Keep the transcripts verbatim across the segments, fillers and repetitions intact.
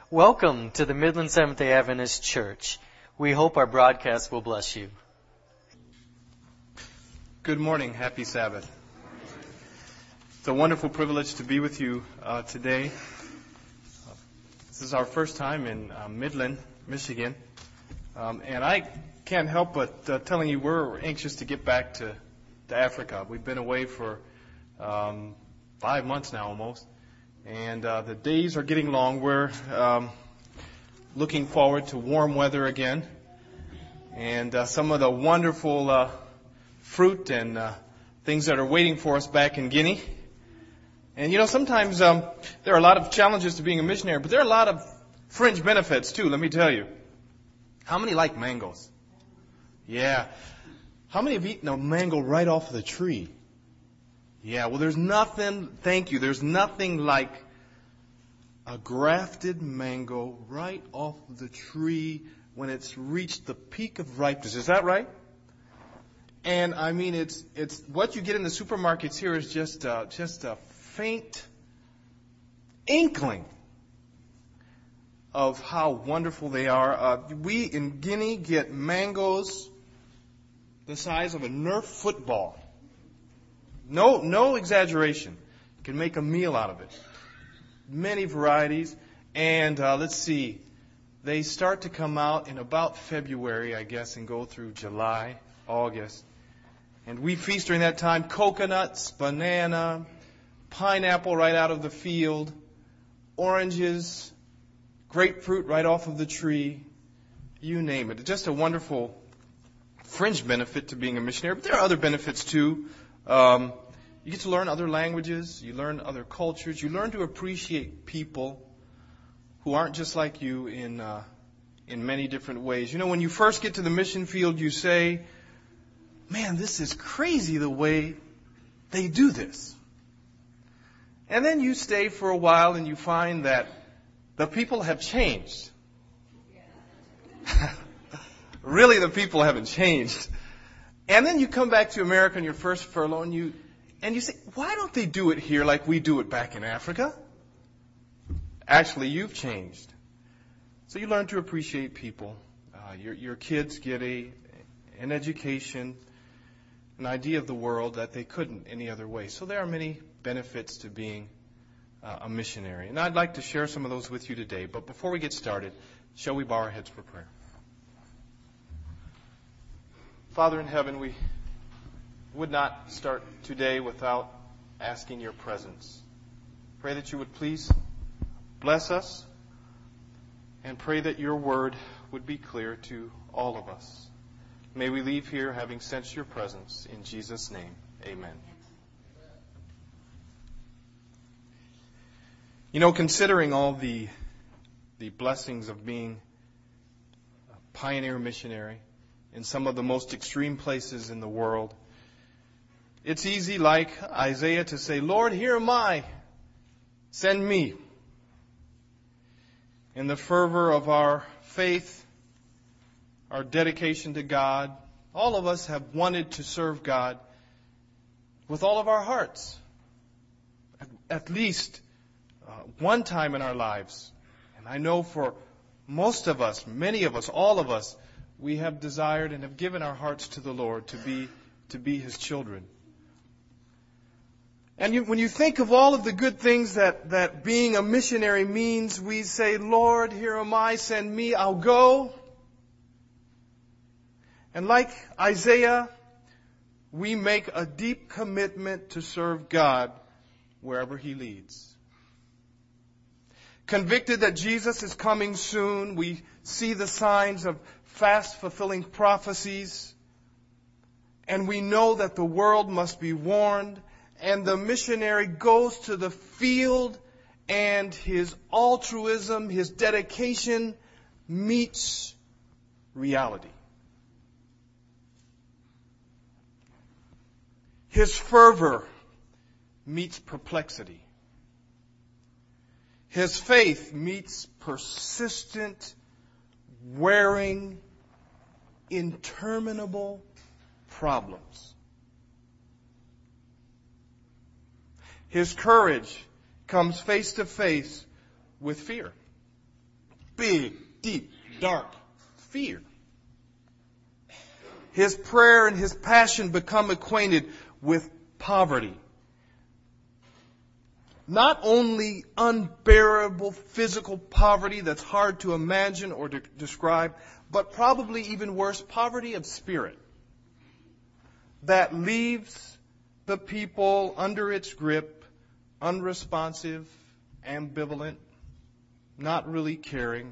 Welcome to the Midland Seventh-day Adventist Church. We hope our broadcast will bless you. Good morning. Happy Sabbath. It's a wonderful privilege to be with you uh, today. Uh, this is our first time in uh, Midland, Michigan. Um, and I can't help but uh, telling you we're anxious to get back to, to Africa. We've been away for um, five months now almost. And uh, the days are getting long. We're um, looking forward to warm weather again. And uh, some of the wonderful uh, fruit and uh, things that are waiting for us back in Guinea. And, you know, sometimes um, there are a lot of challenges to being a missionary, but there are a lot of fringe benefits, too, let me tell you. How many like mangoes? Yeah. How many have eaten a mango right off of the tree? Yeah, well, there's nothing, thank you, there's nothing like a grafted mango right off the tree when it's reached the peak of ripeness. Is that right? And I mean, it's it's what you get in the supermarkets here is just uh, just a faint inkling of how wonderful they are. Uh, we in Guinea get mangoes the size of a Nerf football. No, no exaggeration. You can make a meal out of it. Many varieties. And uh, let's see, they start to come out in about February, I guess, and go through July, August. And we feast during that time. Coconuts, banana, pineapple right out of the field, oranges, grapefruit right off of the tree, you name it. It's just a wonderful fringe benefit to being a missionary. But there are other benefits too. Um, you get to learn other languages, you learn other cultures, you learn to appreciate people who aren't just like you in uh, in many different ways. You know, when you first get to the mission field, you say, man, this is crazy the way they do this. And then you stay for a while and you find that the people have changed. Really, the people haven't changed. And then you come back to America on your first furlough and you and you say, why don't they do it here like we do it back in Africa? Actually, you've changed. So you learn to appreciate people. Uh, your your kids get a an education, an idea of the world that they couldn't any other way. So there are many benefits to being uh, a missionary. And I'd like to share some of those with you today. But before we get started, shall we bow our heads for prayer? Father in heaven, we would not start today without asking your presence. Pray that you would please bless us and pray that your word would be clear to all of us. May we leave here having sensed your presence. In Jesus' name, amen. You know, considering all the the blessings of being a pioneer missionary in some of the most extreme places in the world, it's easy, like Isaiah, to say, Lord, here am I. Send me. In the fervor of our faith, our dedication to God, all of us have wanted to serve God with all of our hearts. At, at least uh, one time in our lives. And I know for most of us, many of us, all of us, we have desired and have given our hearts to the Lord to be to be His children. And you, when you think of all of the good things that, that being a missionary means, we say, Lord, here am I, send me, I'll go. And like Isaiah, we make a deep commitment to serve God wherever He leads. Convicted that Jesus is coming soon, we see the signs of fast fulfilling prophecies, and we know that the world must be warned, and the missionary goes to the field, and his altruism, his dedication meets reality. His fervor meets perplexity. His faith meets persistent, wearing, interminable problems. His courage comes face to face with fear. big, deep, dark fear. His prayer and his passion become acquainted with poverty. Not only unbearable physical poverty that's hard to imagine or to describe, but probably even worse, poverty of spirit that leaves the people under its grip, unresponsive, ambivalent, not really caring.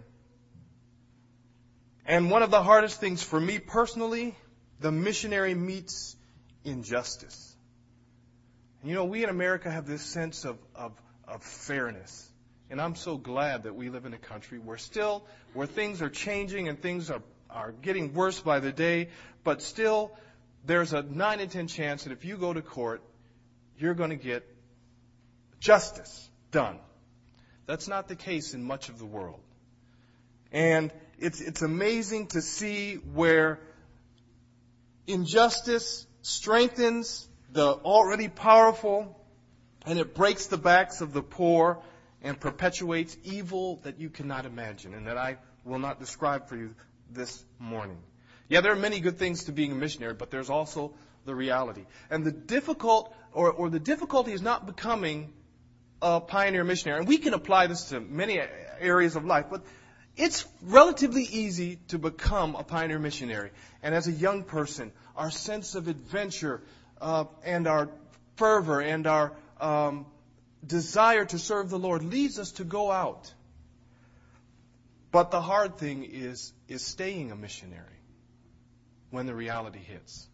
And one of the hardest things for me personally, the missionary meets injustice. You know, we in America have this sense of, of, of fairness. And I'm so glad that we live in a country where still, where things are changing and things are, are getting worse by the day, but still there's a nine in ten chance that if you go to court, you're going to get justice done. That's not the case in much of the world. And it's, it's amazing to see where injustice strengthens the already powerful, and it breaks the backs of the poor and perpetuates evil that you cannot imagine and that I will not describe for you this morning. Yeah, there are many good things to being a missionary, but there's also the reality. And the difficult, or, or the difficulty is not becoming a pioneer missionary. And we can apply this to many areas of life, but it's relatively easy to become a pioneer missionary. And as a young person, our sense of adventure uh, and our fervor and our um, desire to serve the Lord leads us to go out. But the hard thing is, is staying a missionary when the reality hits.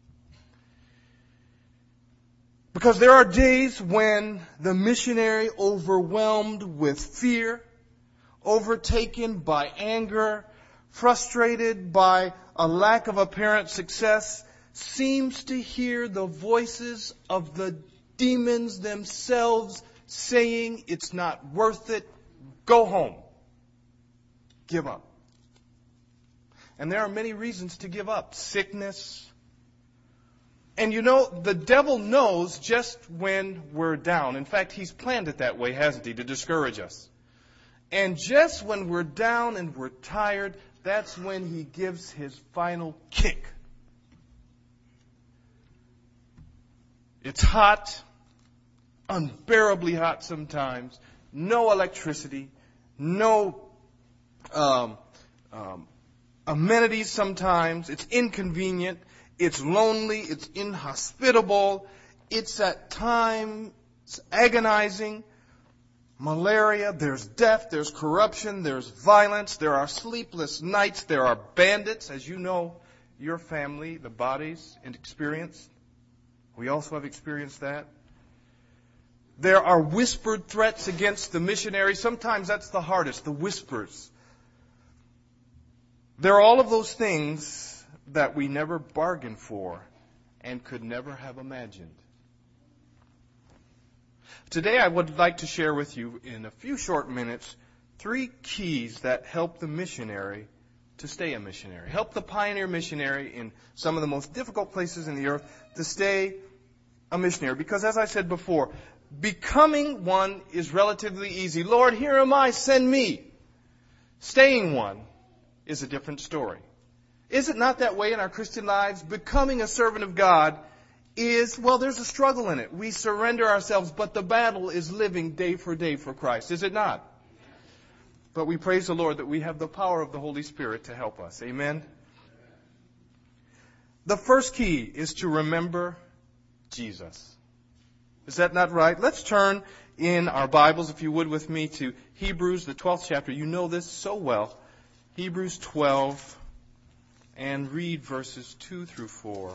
Because there are days when the missionary, overwhelmed with fear, overtaken by anger, frustrated by a lack of apparent success, seems to hear the voices of the demons themselves saying, it's not worth it, go home, give up. And there are many reasons to give up. Sickness. And you know, the devil knows just when we're down. In fact, he's planned it that way, hasn't he, to discourage us. And just when we're down and we're tired, that's when he gives his final kick. It's hot, unbearably hot sometimes, no electricity, no um, um, amenities sometimes, it's inconvenient, it's lonely, it's inhospitable, it's at times agonizing. Malaria, there's death, there's corruption, there's violence, there are sleepless nights, there are bandits, as you know, your family, the bodies, and experience. We also have experienced that. There are whispered threats against the missionary. Sometimes that's the hardest, the whispers. There are all of those things that we never bargained for and could never have imagined. Today I would like to share with you in a few short minutes three keys that help the missionary to stay a missionary. Help the pioneer missionary in some of the most difficult places in the earth to stay a missionary. Because as I said before, becoming one is relatively easy. Lord, here am I, send me. Staying one is a different story. Is it not that way in our Christian lives? Becoming a servant of God is, well, there's a struggle in it. We surrender ourselves, but the battle is living day for day for Christ. Is it not? But we praise the Lord that we have the power of the Holy Spirit to help us. Amen? The first key is to remember Jesus. Is that not right? Let's turn in our Bibles, if you would, with me to Hebrews, the twelfth chapter. You know this so well. Hebrews twelve, and read verses two through four.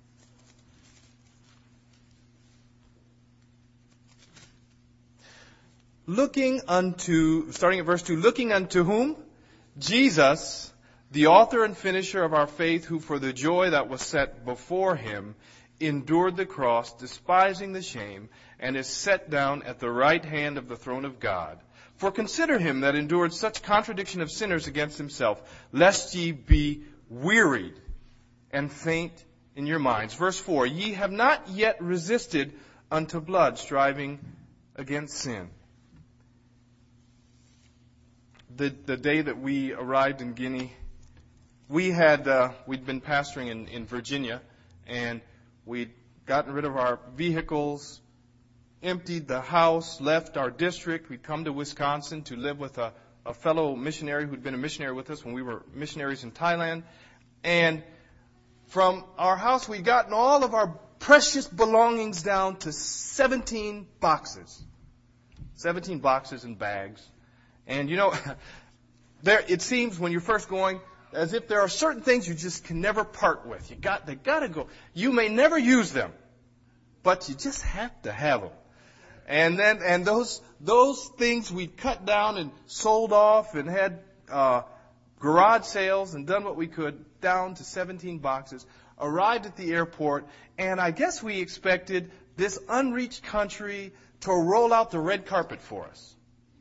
Looking unto, starting at verse two, looking unto whom? Jesus, the author and finisher of our faith, who for the joy that was set before him endured the cross, despising the shame, and is set down at the right hand of the throne of God. For consider him that endured such contradiction of sinners against himself, lest ye be wearied and faint in your minds. Verse four, ye have not yet resisted unto blood, striving against sin. the, the day that we arrived in Guinea, we had, uh, we'd been pastoring in, in Virginia, and we'd gotten rid of our vehicles, emptied the house, left our district. We'd come to Wisconsin to live with a, a fellow missionary who'd been a missionary with us when we were missionaries in Thailand. And from our house, we'd gotten all of our precious belongings down to seventeen boxes. seventeen boxes and bags. And, you know, there it seems when you're first going, as if there are certain things you just can never part with. You got, they got to go. You may never use them, but you just have to have them. And then, and those, those things we cut down and sold off and had, uh, garage sales and done what we could, down to seventeen boxes, arrived at the airport, and I guess we expected this unreached country to roll out the red carpet for us.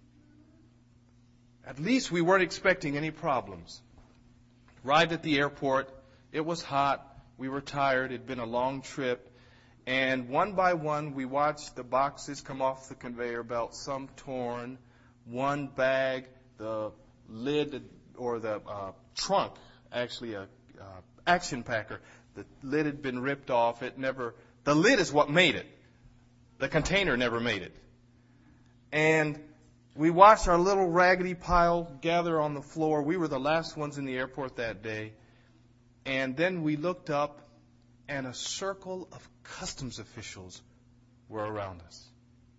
At least we weren't expecting any problems. Arrived at the airport. It was hot. We were tired. It had been a long trip. And one by one, we watched the boxes come off the conveyor belt, some torn, one bag, the lid or the uh, trunk, actually a uh, action packer, the lid had been ripped off. It never, the lid is what made it. The container never made it. And we watched our little raggedy pile gather on the floor. We were the last ones in the airport that day. And then we looked up, and a circle of customs officials were around us.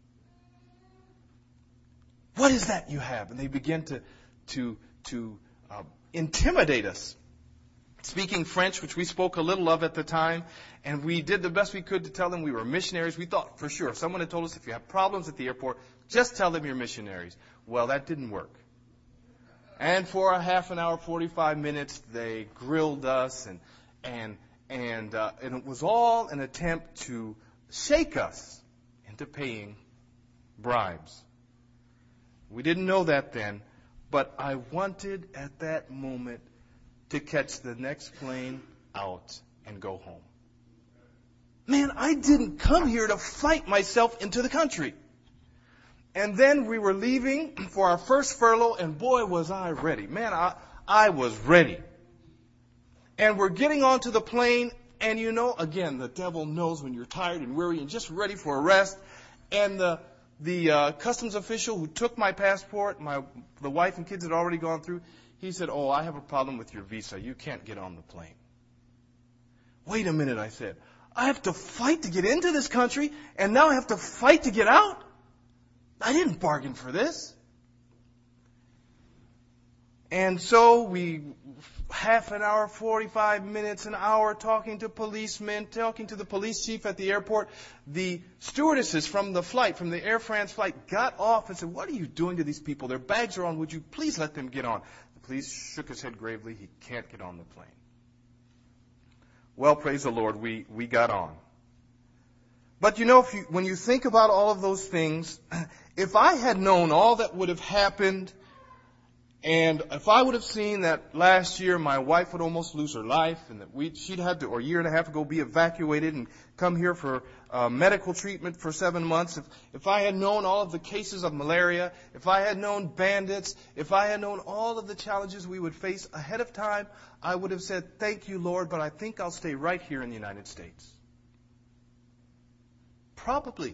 What is that you have? And they began to to to uh, intimidate us. Speaking French, which we spoke a little of at the time, and we did the best we could to tell them we were missionaries. We thought for sure if someone had told us if you have problems at the airport, just tell them you're missionaries. Well, that didn't work. And for a half an hour, forty-five minutes, they grilled us, and and and uh, and it was all an attempt to shake us into paying bribes. We didn't know that then, but I wanted at that moment to catch the next plane out and go home. Man, I didn't come here to fight myself into the country. And then we were leaving for our first furlough, and boy, was I ready. Man, I, I was ready. And we're getting onto the plane, and you know, again, the devil knows when you're tired and weary and just ready for a rest. And the the uh, customs official who took my passport, my the wife and kids had already gone through, he said, "Oh, I have a problem with your visa. You can't get on the plane." Wait a minute, I said. I have to fight to get into this country, and now I have to fight to get out? I didn't bargain for this. And so we, half an hour, forty-five minutes, an hour, talking to policemen, talking to the police chief at the airport. The stewardesses from the flight, from the Air France flight, got off and said, "What are you doing to these people? Their bags are on. Would you please let them get on?" The police shook his head gravely. He can't get on the plane. Well, praise the Lord, we, we got on. But you know, if you, when you think about all of those things, if I had known all that would have happened, and if I would have seen that last year my wife would almost lose her life, and that we she'd had to, or a year and a half ago, be evacuated and come here for uh, medical treatment for seven months, if, if I had known all of the cases of malaria, if I had known bandits, if I had known all of the challenges we would face ahead of time, I would have said, "Thank you, Lord, but I think I'll stay right here in the United States." Probably.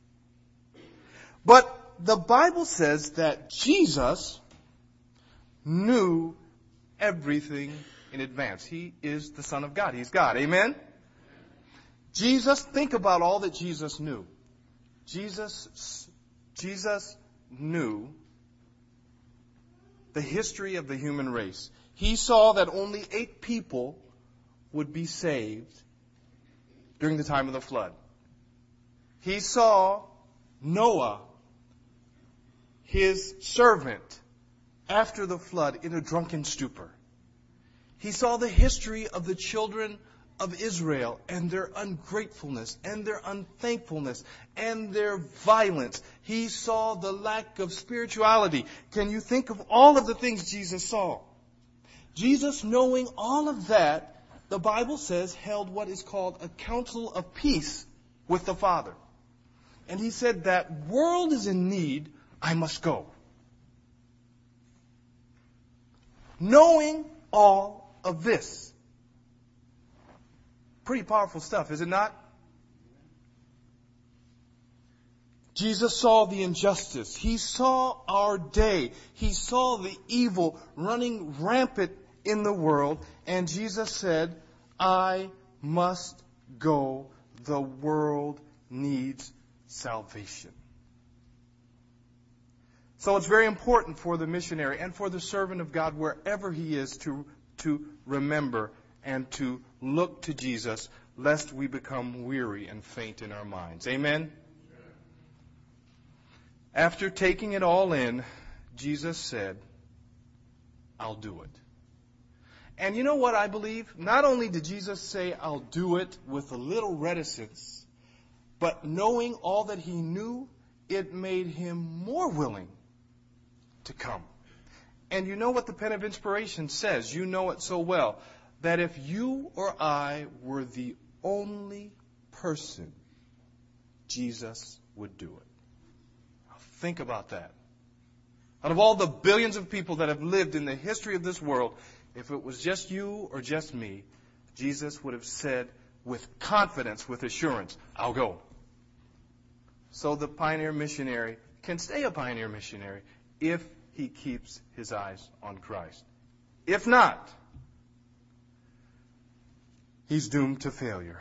But the Bible says that Jesus knew everything in advance. He is the Son of God. He's God. Amen? Jesus, think about all that Jesus knew. Jesus, Jesus knew the history of the human race. He saw that only eight people would be saved during the time of the flood. He saw Noah, his servant, after the flood in a drunken stupor. He saw the history of the children of Israel and their ungratefulness and their unthankfulness and their violence. He saw the lack of spirituality. Can you think of all of the things Jesus saw? Jesus, knowing all of that, the Bible says, held what is called a council of peace with the Father. And he said, "That world is in need, I must go." knowing all of this. Pretty powerful stuff, is it not? Jesus saw the injustice. He saw our day. He saw the evil running rampant in the world. And Jesus said, I must go. The world needs salvation. So it's very important for the missionary and for the servant of God, wherever he is, to, to remember and to look to Jesus, lest we become weary and faint in our minds. Amen? After taking it all in, Jesus said, I'll do it. And you know what I believe? Not only did Jesus say, I'll do it with a little reticence, but knowing all that he knew, it made him more willing to come. And you know what the Pen of Inspiration says? You know it so well. That if you or I were the only person, Jesus would do it. Think about that. Out of all the billions of people that have lived in the history of this world, if it was just you or just me, Jesus would have said with confidence, with assurance, I'll go. So the pioneer missionary can stay a pioneer missionary if he keeps his eyes on Christ. If not, he's doomed to failure.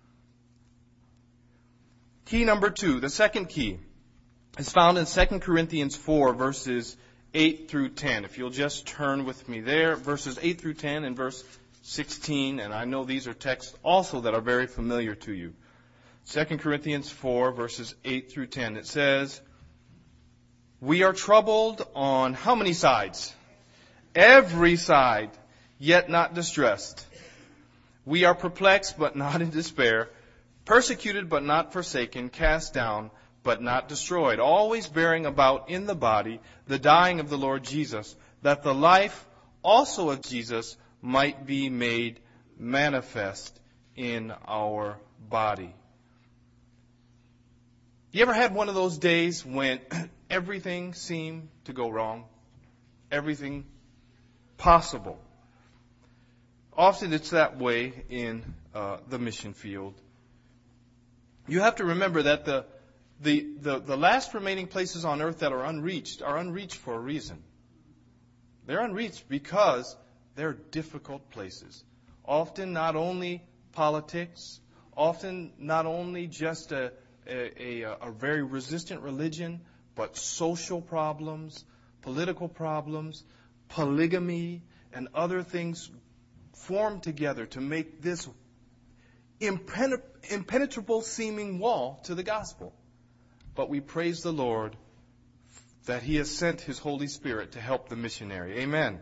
Key number two, the second key, is found in Second Corinthians four, verses eight through ten. If you'll just turn with me there, verses eight through ten and verse sixteen, and I know these are texts also that are very familiar to you. Second Corinthians four, verses eight through ten. It says, we are troubled on how many sides? Every side, yet not distressed. We are perplexed, but not in despair. Persecuted, but not forsaken. Cast down, but not destroyed, always bearing about in the body the dying of the Lord Jesus, that the life also of Jesus might be made manifest in our body. You ever had one of those days when everything seemed to go wrong? Everything possible. Often it's that way in uh, the mission field. You have to remember that the The, the, the last remaining places on earth that are unreached are unreached for a reason. They're unreached because they're difficult places. Often not only politics, often not only just a, a, a, a very resistant religion, but social problems, political problems, polygamy, and other things form together to make this impenetrable seeming wall to the gospel. But we praise the Lord that He has sent His Holy Spirit to help the missionary. Amen.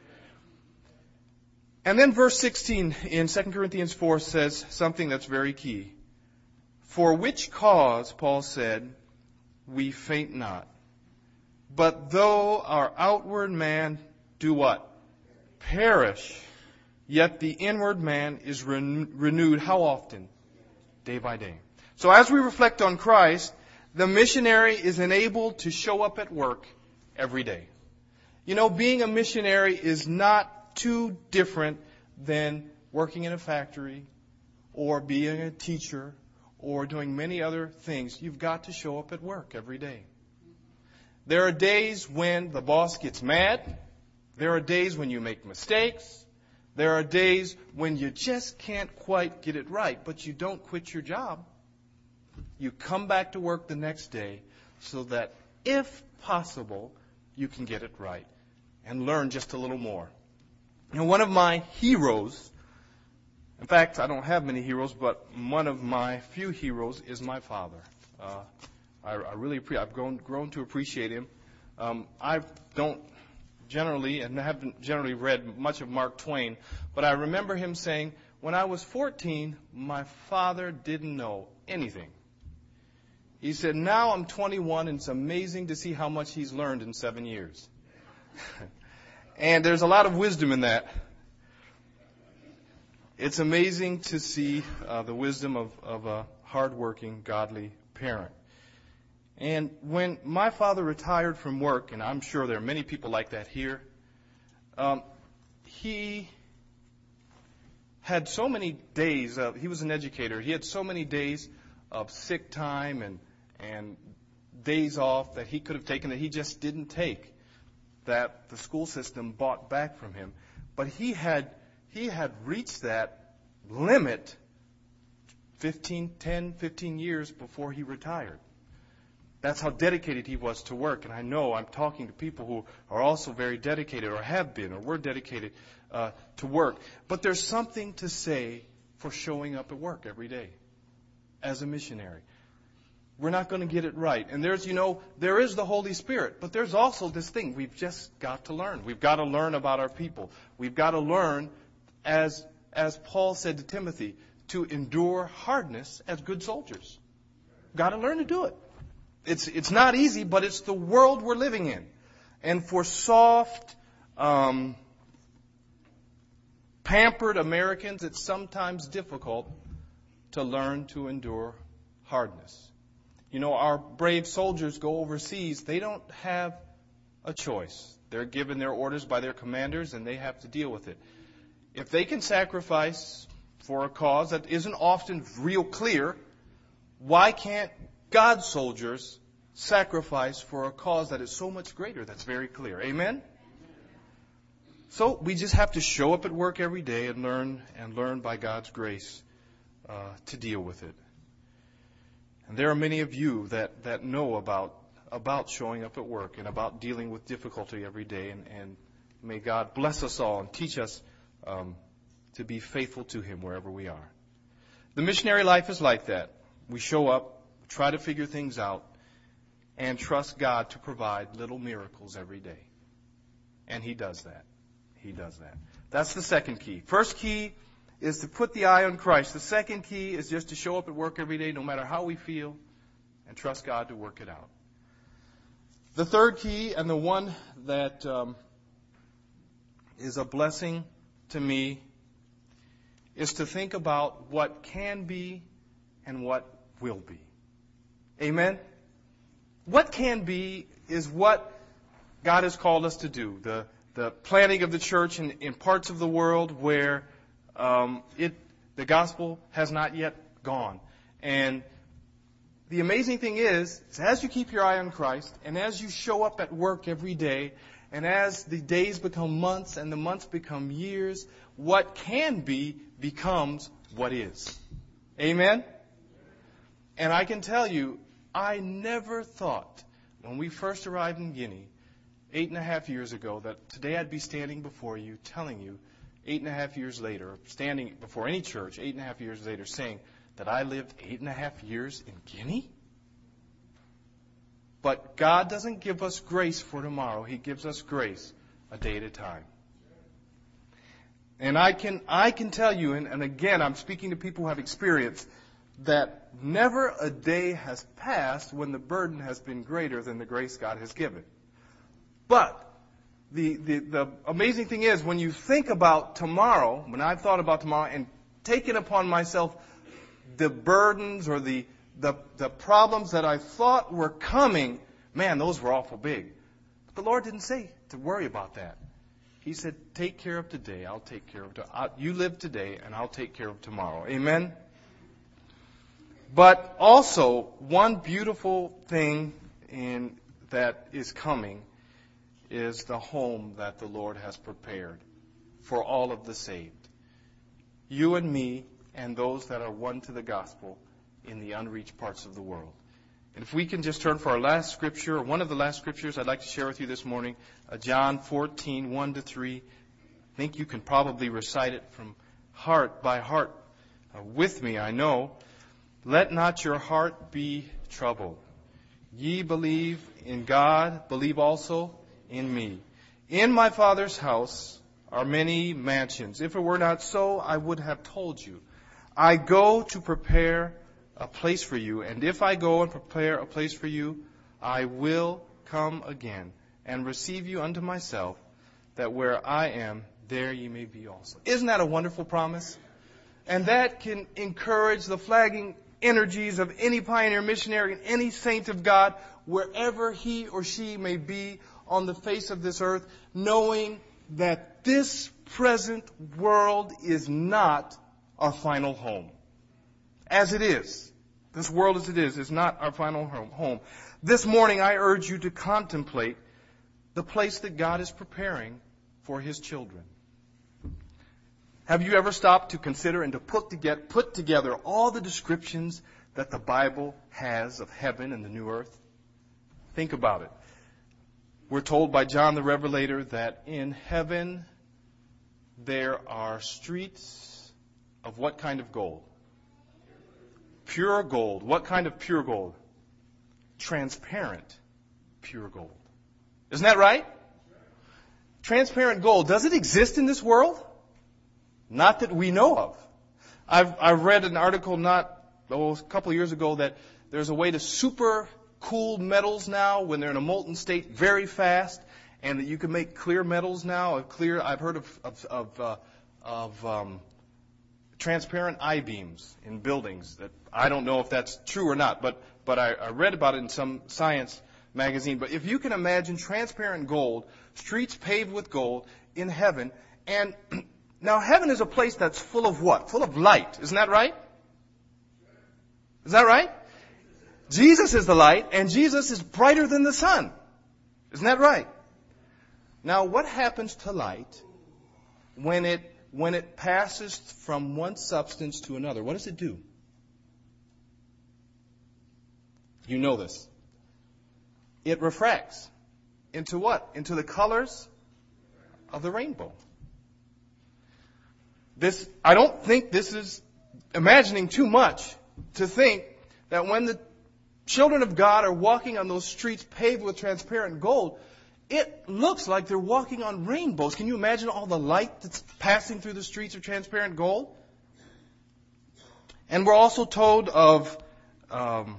And then verse sixteen in Second Corinthians four says something that's very key. For which cause, Paul said, we faint not. But though our outward man do what? Perish. Yet the inward man is ren- renewed how often? Day by day. So as we reflect on Christ, the missionary is enabled to show up at work every day. You know, being a missionary is not too different than working in a factory or being a teacher or doing many other things. You've got to show up at work every day. There are days when the boss gets mad. There are days when you make mistakes. There are days when you just can't quite get it right, but you don't quit your job. You come back to work the next day so that, if possible, you can get it right and learn just a little more. You know, one of my heroes, in fact, I don't have many heroes, but one of my few heroes is my father. Uh, I, I really appreciate. I've grown grown to appreciate him. Um, I don't generally and haven't generally read much of Mark Twain, but I remember him saying, "When I was fourteen, my father didn't know anything." He said, "Now I'm twenty-one, and it's amazing to see how much he's learned in seven years." And there's a lot of wisdom in that. It's amazing to see uh, the wisdom of, of a hardworking, godly parent. And when my father retired from work, and I'm sure there are many people like that here, um, he had so many days of, he was an educator, he had so many days of sick time and, and days off that he could have taken that he just didn't take, that the school system bought back from him. But he had, he had reached that limit fifteen, ten, fifteen years before he retired. That's how dedicated he was to work. And I know I'm talking to people who are also very dedicated or have been or were dedicated uh, to work. But there's something to say for showing up at work every day as a missionary. We're not going to get it right. And there's, you know, there is the Holy Spirit. But there's also this thing. We've just got to learn. We've got to learn about our people. We've got to learn, as, as Paul said to Timothy, to endure hardness as good soldiers. Got to learn to do it. It's it's not easy, but it's the world we're living in. And for soft, um, pampered Americans, it's sometimes difficult to learn to endure hardness. You know, our brave soldiers go overseas. They don't have a choice. They're given their orders by their commanders, and they have to deal with it. If they can sacrifice for a cause that isn't often real clear, why can't God's soldiers sacrifice for a cause that is so much greater, that's very clear? Amen? So we just have to show up at work every day and learn and learn by God's grace uh, to deal with it. And there are many of you that, that know about about showing up at work and about dealing with difficulty every day. And, and may God bless us all and teach us um, to be faithful to Him wherever we are. The missionary life is like that. We show up, try to figure things out, and trust God to provide little miracles every day. And He does that. He does that. That's the second key. First key is to put the eye on Christ. The second key is just to show up at work every day, no matter how we feel, and trust God to work it out. The third key, and the one that um, is a blessing to me, is to think about what can be and what will be. Amen? What can be is what God has called us to do. The, the planting of the church in, in parts of the world where um, it, the gospel has not yet gone. And the amazing thing is, is, as you keep your eye on Christ, and as you show up at work every day, and as the days become months and the months become years, what can be becomes what is. Amen? And I can tell you, I never thought, when we first arrived in Guinea, eight and a half years ago, that today I'd be standing before you, telling you, eight and a half years later, standing before any church, eight and a half years later, saying that I lived eight and a half years in Guinea? But God doesn't give us grace for tomorrow. He gives us grace a day at a time. And I can I can tell you, and, and again, I'm speaking to people who have experience, that never a day has passed when the burden has been greater than the grace God has given. But the, the, the amazing thing is, when you think about tomorrow, when I've thought about tomorrow and taken upon myself the burdens or the, the, the problems that I thought were coming, man, those were awful big. But the Lord didn't say to worry about that. He said, take care of today, I'll take care of tomorrow. You live today, and I'll take care of tomorrow. Amen? But also, one beautiful thing in, that is coming is the home that the Lord has prepared for all of the saved. You and me and those that are won to the gospel in the unreached parts of the world. And if we can just turn for our last scripture, or one of the last scriptures I'd like to share with you this morning, uh, John fourteen, one to three. I think you can probably recite it from heart by heart uh, with me, I know. Let not your heart be troubled. Ye believe in God, believe also in me. In my Father's house are many mansions. If it were not so, I would have told you. I go to prepare a place for you, and if I go and prepare a place for you, I will come again and receive you unto myself, that where I am, there ye may be also. Isn't that a wonderful promise? And that can encourage the flagging energies of any pioneer missionary and any saint of God, wherever he or she may be on the face of this earth, knowing that this present world is not our final home. As it is. This world as it is is not our final home. This morning I urge you to contemplate the place that God is preparing for His children. Have you ever stopped to consider and to put together, put together all the descriptions that the Bible has of heaven and the new earth? Think about it. We're told by John the Revelator that in heaven there are streets of what kind of gold? Pure gold. What kind of pure gold? Transparent pure gold. Isn't that right? Transparent gold. Does it exist in this world? Not that we know of. I've, I've read an article not oh, a couple of years ago that there's a way to super cool metals now when they're in a molten state very fast, and that you can make clear metals now. Clear. I've heard of of of, uh, of um, transparent I-beams in buildings. That I don't know if that's true or not, but but I, I read about it in some science magazine. But if you can imagine transparent gold, streets paved with gold in heaven, and now heaven is a place that's full of what? Full of light. Isn't that right? Is that right? Jesus is the light, and Jesus is brighter than the sun. Isn't that right? Now, what happens to light when it when it passes from one substance to another? What does it do? You know this. It refracts into what? Into the colors of the rainbow. This, I don't think this is imagining too much to think that when the children of God are walking on those streets paved with transparent gold, it looks like they're walking on rainbows. Can you imagine all the light that's passing through the streets of transparent gold? And we're also told of um,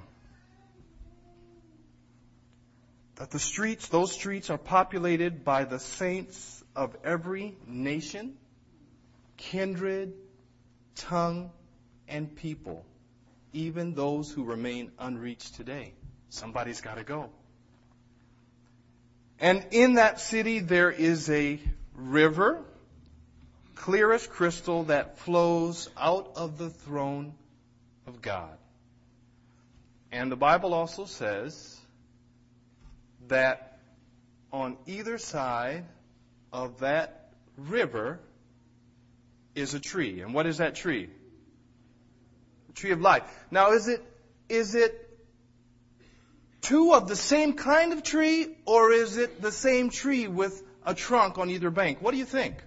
that the streets, those streets are populated by the saints of every nation, kindred, tongue, and people, even those who remain unreached today. Somebody's got to go. And in that city there is a river, clear as crystal, that flows out of the throne of God. And the Bible also says that on either side of that river is a tree. And what is that tree? The tree of life. Now, is it is it two of the same kind of tree, or is it the same tree with a trunk on either bank? What do you think?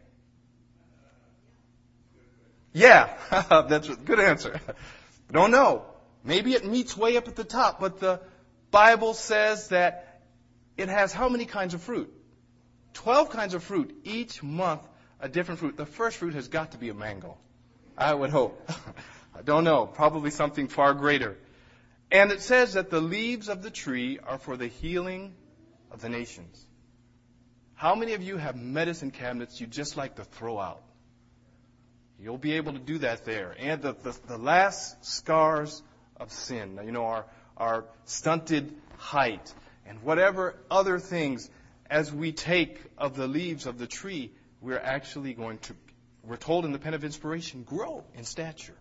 Yeah, that's a good answer. Don't know. Maybe it meets way up at the top, but the Bible says that it has how many kinds of fruit? Twelve kinds of fruit. Each month, a different fruit. The first fruit has got to be a mango. I would hope. I don't know. Probably something far greater. And it says that the leaves of the tree are for the healing of the nations. How many of you have medicine cabinets you just like to throw out? You'll be able to do that there. And the, the, the last scars of sin, you know, our, our stunted height and whatever other things, as we take of the leaves of the tree, we're actually going to, we're told in the Pen of Inspiration, grow in stature.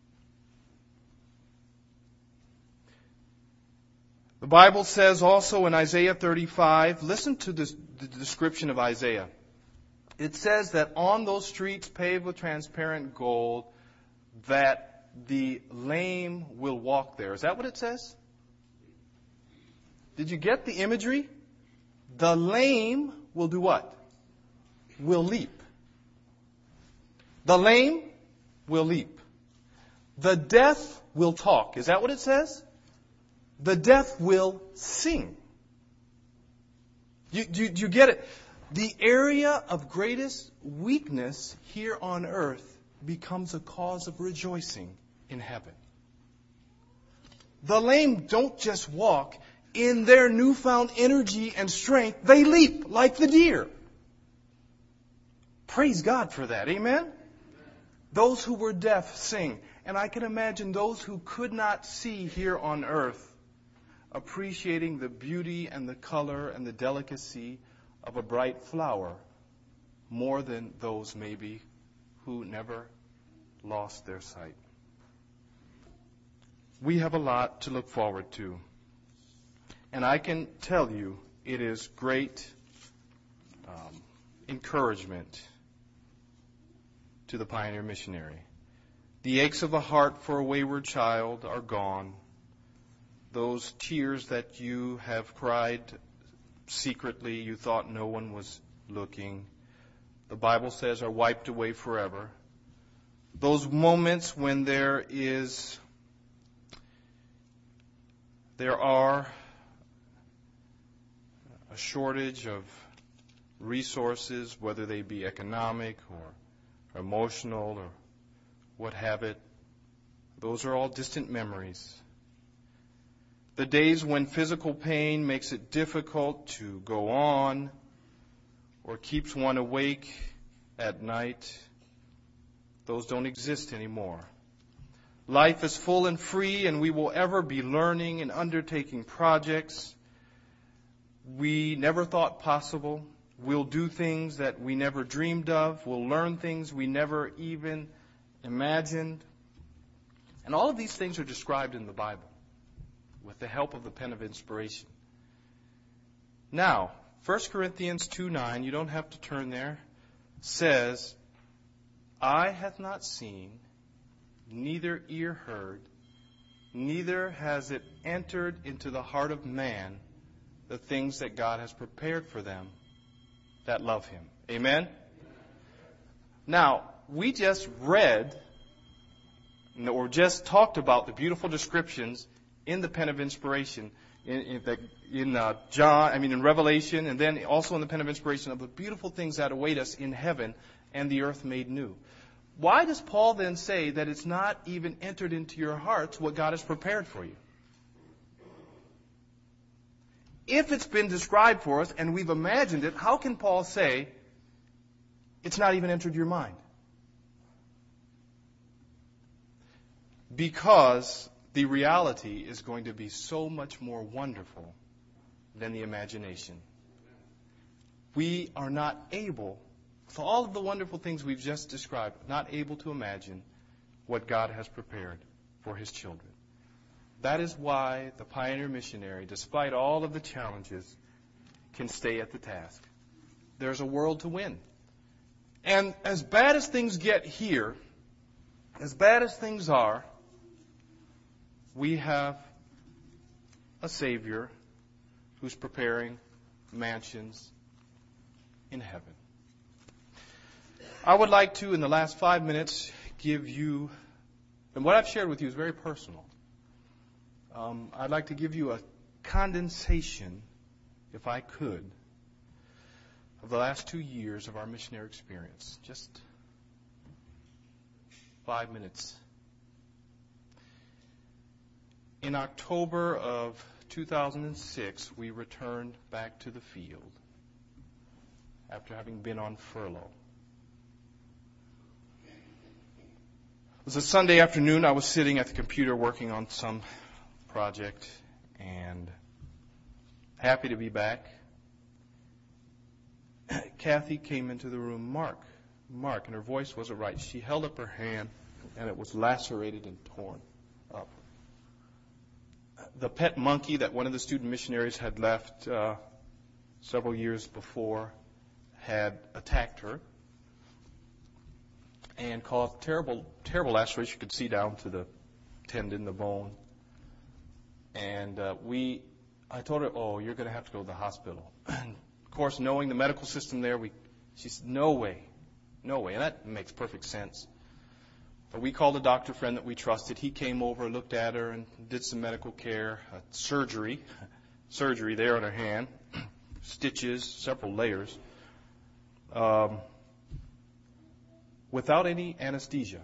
The Bible says also in Isaiah thirty-five, listen to this, the description of Isaiah. It says that on those streets paved with transparent gold, that the lame will walk there. Is that what it says? Did you get the imagery? The lame will do what? Will leap. The lame will leap. The deaf will talk. Is that what it says? The deaf will sing. Do, do, do you get it? The area of greatest weakness here on earth becomes a cause of rejoicing in heaven. The lame don't just walk. In their newfound energy and strength, they leap like the deer. Praise God for that. Amen? Those who were deaf sing. And I can imagine those who could not see here on earth appreciating the beauty and the color and the delicacy of a bright flower more than those maybe who never lost their sight. We have a lot to look forward to. And I can tell you it is great um, encouragement to the pioneer missionary. The aches of a heart for a wayward child are gone. Those tears that you have cried secretly, you thought no one was looking, the Bible says are wiped away forever. Those moments when there is, there are a shortage of resources, whether they be economic or emotional or what have it, those are all distant memories. The days when physical pain makes it difficult to go on or keeps one awake at night, those don't exist anymore. Life is full and free, and we will ever be learning and undertaking projects we never thought possible. We'll do things that we never dreamed of. We'll learn things we never even imagined. And all of these things are described in the Bible with the help of the pen of inspiration. Now, First Corinthians two nine, you don't have to turn there, says, Eye hath not seen, neither ear heard, neither has it entered into the heart of man the things that God has prepared for them that love Him. Amen? Now, we just read, or just talked about the beautiful descriptions in the pen of inspiration, in, in, the, in uh, John, I mean in Revelation, and then also in the pen of inspiration of the beautiful things that await us in heaven and the earth made new. Why does Paul then say that it's not even entered into your hearts what God has prepared for you? If it's been described for us and we've imagined it, how can Paul say it's not even entered your mind? Because the reality is going to be so much more wonderful than the imagination. We are not able, with all of the wonderful things we've just described, not able to imagine what God has prepared for His children. That is why the pioneer missionary, despite all of the challenges, can stay at the task. There's a world to win. And as bad as things get here, as bad as things are, we have a Savior who's preparing mansions in heaven. I would like to, in the last five minutes, give you, and what I've shared with you is very personal. Um, I'd like to give you a condensation, if I could, of the last two years of our missionary experience. Just five minutes. In October of two thousand six, we returned back to the field after having been on furlough. It was a Sunday afternoon. I was sitting at the computer working on some project and happy to be back. Kathy came into the room. Mark, Mark, and her voice wasn't right. She held up her hand and it was lacerated and torn up. The pet monkey that one of the student missionaries had left uh, several years before had attacked her and caused terrible, terrible laceration. You could see down to the tendon, the bone. And uh, we, I told her, oh, you're going to have to go to the hospital. And of course, knowing the medical system there, we, she said, no way, no way. And that makes perfect sense. But we called a doctor friend that we trusted. He came over, looked at her, and did some medical care, uh, surgery, surgery there on her hand, stitches, several layers, um, without any anesthesia.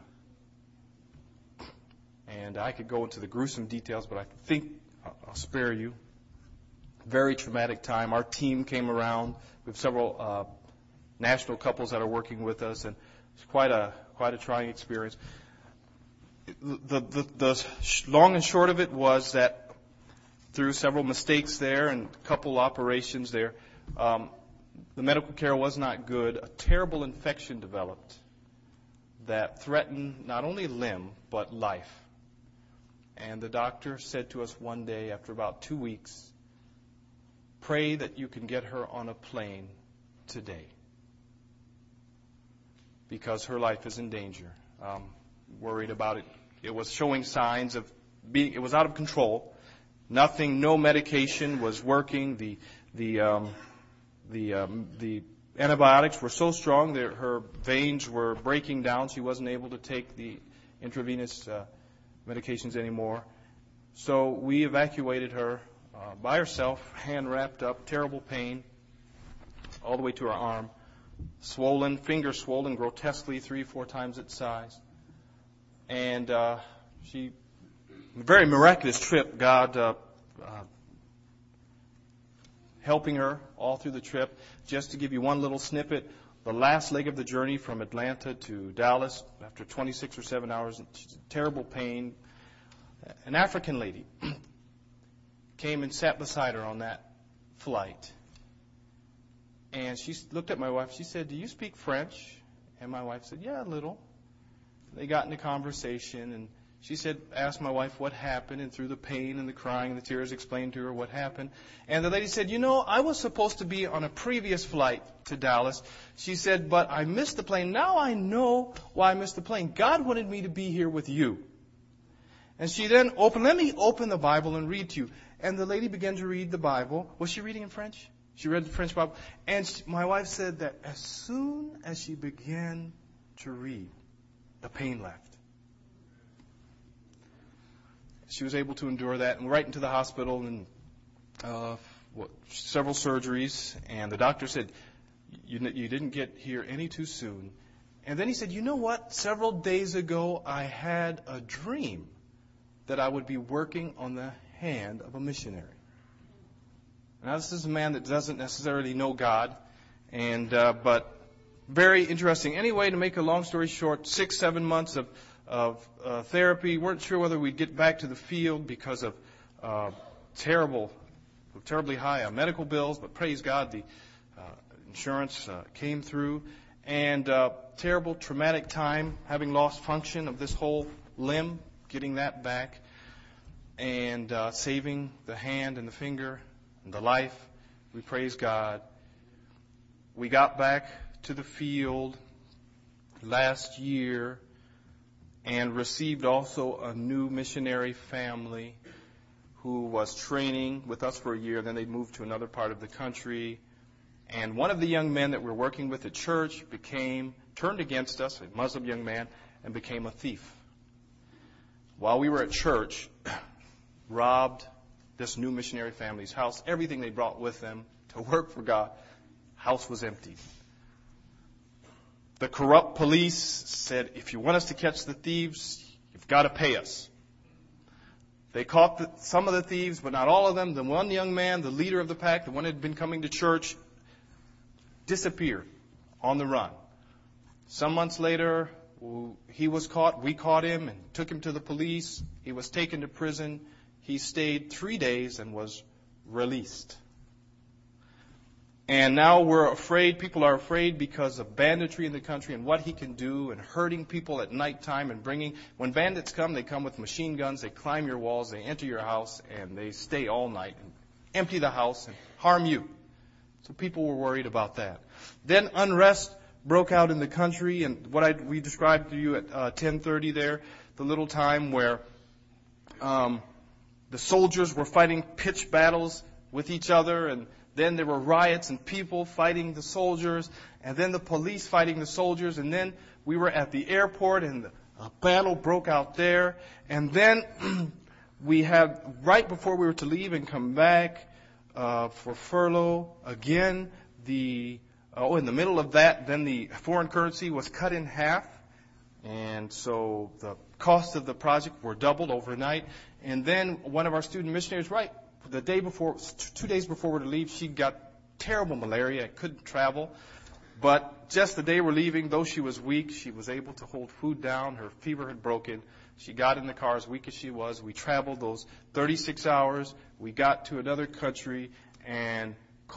And I could go into the gruesome details, but I think I'll spare you. Very traumatic time. Our team came around. We have several uh, national couples that are working with us, and it's quite a quite a trying experience. The, the, the long and short of it was that through several mistakes there and a couple operations there, um, the medical care was not good. A terrible infection developed that threatened not only limb, but life. And the doctor said to us one day, after about two weeks, pray that you can get her on a plane today, because her life is in danger. Um, worried about it. It was showing signs of being, it was out of control. Nothing, no medication was working. The, the, um, the, um, the antibiotics were so strong that her veins were breaking down. She wasn't able to take the intravenous uh, medications anymore. So we evacuated her uh, by herself, hand wrapped up, terrible pain, all the way to her arm. Swollen, finger swollen grotesquely, three, four times its size. And uh, she, a very miraculous trip, God uh, uh, helping her all through the trip. Just to give you one little snippet, the last leg of the journey from Atlanta to Dallas, after twenty-six or seven hours, terrible pain, an African lady came and sat beside her on that flight. And she looked at my wife. She said, "Do you speak French?" And my wife said, "Yeah, a little." They got into conversation, and she said, asked my wife what happened, and through the pain and the crying and the tears explained to her what happened. And the lady said, "You know, I was supposed to be on a previous flight to Dallas." She said, "But I missed the plane. Now I know why I missed the plane. God wanted me to be here with you." And she then opened, let me open the Bible and read to you. And the lady began to read the Bible. Was she reading in French? She read the French Bible. And she, my wife said that as soon as she began to read, the pain left. She was able to endure that, and right into the hospital, and uh, what, several surgeries. And the doctor said, you, you didn't get here any too soon. And then he said, "You know what? Several days ago, I had a dream that I would be working on the hand of a missionary." Now, this is a man that doesn't necessarily know God, and uh, but very interesting. Anyway, to make a long story short, six, seven months of, of uh, therapy. Weren't sure whether we'd get back to the field because of uh, terrible, terribly high uh, medical bills, but praise God, the uh, insurance uh, came through. And uh, terrible, traumatic time, having lost function of this whole limb, getting that back, and uh, saving the hand and the finger and the life. We praise God. We got back to the field last year and received also a new missionary family who was training with us for a year. Then they moved to another part of the country. And one of the young men that we're working with at church became, turned against us, a Muslim young man, and became a thief. While we were at church, robbed this new missionary family's house, everything they brought with them to work for God. House was empty. The corrupt police said, "If you want us to catch the thieves, you've got to pay us." They caught the, some of the thieves, but not all of them. The one young man, the leader of the pack, the one who had been coming to church, disappeared on the run. Some months later, he was caught. We caught him and took him to the police. He was taken to prison. He stayed three days and was released. And now we're afraid, people are afraid because of banditry in the country and what he can do and hurting people at nighttime and bringing, when bandits come, they come with machine guns, they climb your walls, they enter your house, and they stay all night and empty the house and harm you. So people were worried about that. Then unrest broke out in the country, and what I, we described to you at uh, ten thirty there, the little time where um, the soldiers were fighting pitched battles with each other, and then there were riots and people fighting the soldiers, and then the police fighting the soldiers, and then we were at the airport, and a battle broke out there, and then we had, right before we were to leave and come back uh, for furlough, again, the oh, in the middle of that, then the foreign currency was cut in half, and so the cost of the project were doubled overnight, and then one of our student missionaries, right, the day before, two days before we were to leave, she got terrible malaria, couldn't travel. But just the day we're leaving, though she was weak, she was able to hold food down. Her fever had broken. She got in the car as weak as she was. We traveled those thirty-six hours. We got to another country and caught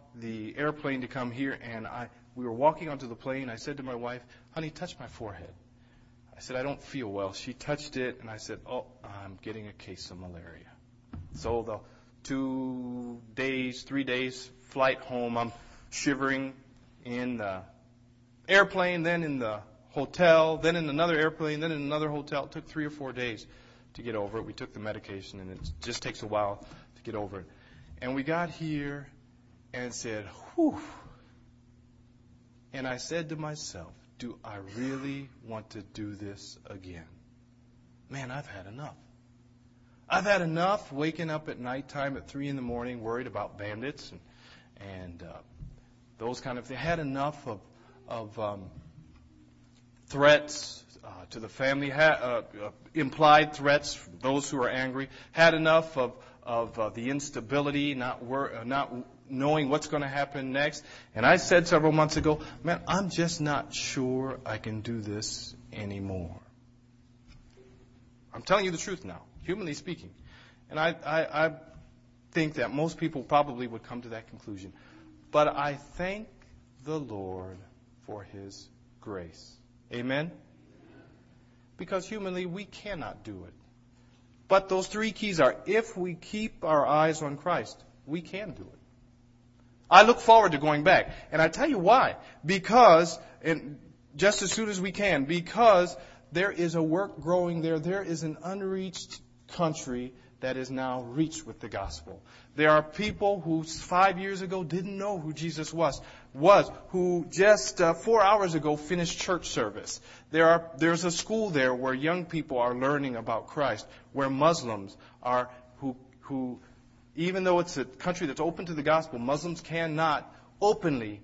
the airplane to come here, and I we were walking onto the plane. I said to my wife, honey, touch my forehead. I said, I don't feel well. She touched it, and I said, oh, I'm getting a case of malaria. So the two days, three days flight home, I'm shivering in the airplane, then in the hotel, then in another airplane, then in another hotel. It took three or four days to get over it. We took the medication, and it just takes a while to get over it. And we got here and said, whew. And I said to myself, do I really want to do this again? Man, I've had enough. I've had enough waking up at nighttime at three in the morning worried about bandits and, and uh, those kind of things. I had enough of, of um, threats uh, to the family, ha- uh, uh, implied threats from those who are angry. Had enough of, of uh, the instability, not wor- uh, not knowing what's going to happen next. And I said several months ago, man, I'm just not sure I can do this anymore. I'm telling you the truth now, humanly speaking. And I, I, I think that most people probably would come to that conclusion. But I thank the Lord for His grace. Amen? Because humanly, we cannot do it. But those three keys are, if we keep our eyes on Christ, we can do it. I look forward to going back. And I tell you why. Because, and just as soon as we can, because there is a work growing there. There is an unreached country that is now reached with the gospel. There are people who five years ago didn't know who Jesus was, was who just uh, four hours ago finished church service. There are there's a school there where young people are learning about Christ, where Muslims are who who even though it's a country that's open to the gospel, Muslims cannot openly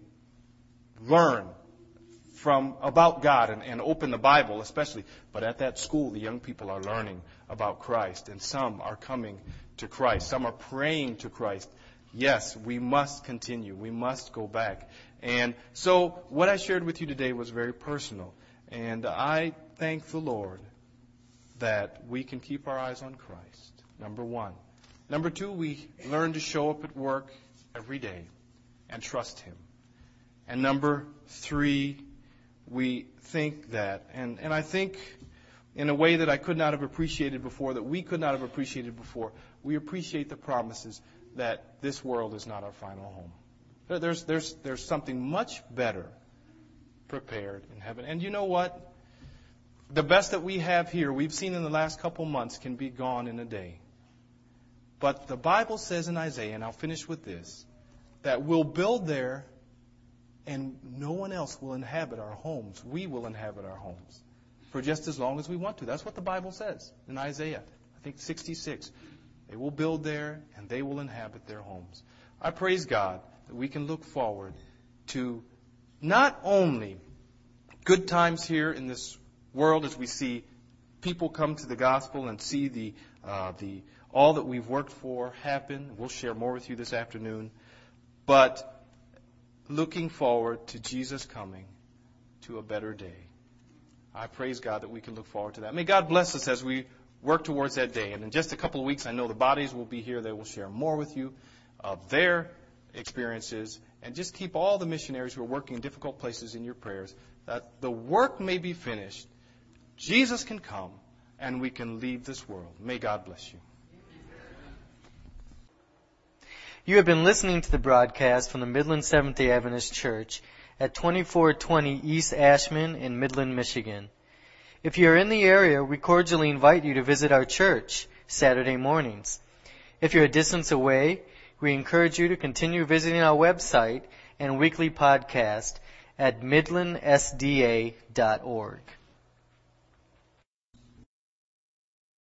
learn from about God and, and open the Bible especially. But at that school, the young people are learning about Christ, and some are coming to Christ. Some are praying to Christ. Yes, we must continue. We must go back. And so what I shared with you today was very personal. And I thank the Lord that we can keep our eyes on Christ, number one. Number two, we learn to show up at work every day and trust Him. And number three, we think that, and, and I think in a way that I could not have appreciated before, that we could not have appreciated before, we appreciate the promises that this world is not our final home. There, there's, there's, there's something much better prepared in heaven. And you know what? The best that we have here, we've seen in the last couple months, can be gone in a day. But the Bible says in Isaiah, and I'll finish with this, that we'll build there and no one else will inhabit our homes. We will inhabit our homes for just as long as we want to. That's what the Bible says in Isaiah, I think sixty-six. They will build there and they will inhabit their homes. I praise God that we can look forward to not only good times here in this world as we see people come to the gospel and see the uh, the all that we've worked for happen. We'll share more with you this afternoon. But looking forward to Jesus coming to a better day. I praise God that we can look forward to that. May God bless us as we work towards that day. And in just a couple of weeks, I know the bodies will be here. They will share more with you of their experiences. And just keep all the missionaries who are working in difficult places in your prayers, that the work may be finished, Jesus can come, and we can leave this world. May God bless you. You have been listening to the broadcast from the Midland Seventh-day Adventist Church at twenty-four twenty East Ashman in Midland, Michigan. If you are in the area, we cordially invite you to visit our church Saturday mornings. If you're a distance away, we encourage you to continue visiting our website and weekly podcast at midland s d a dot org.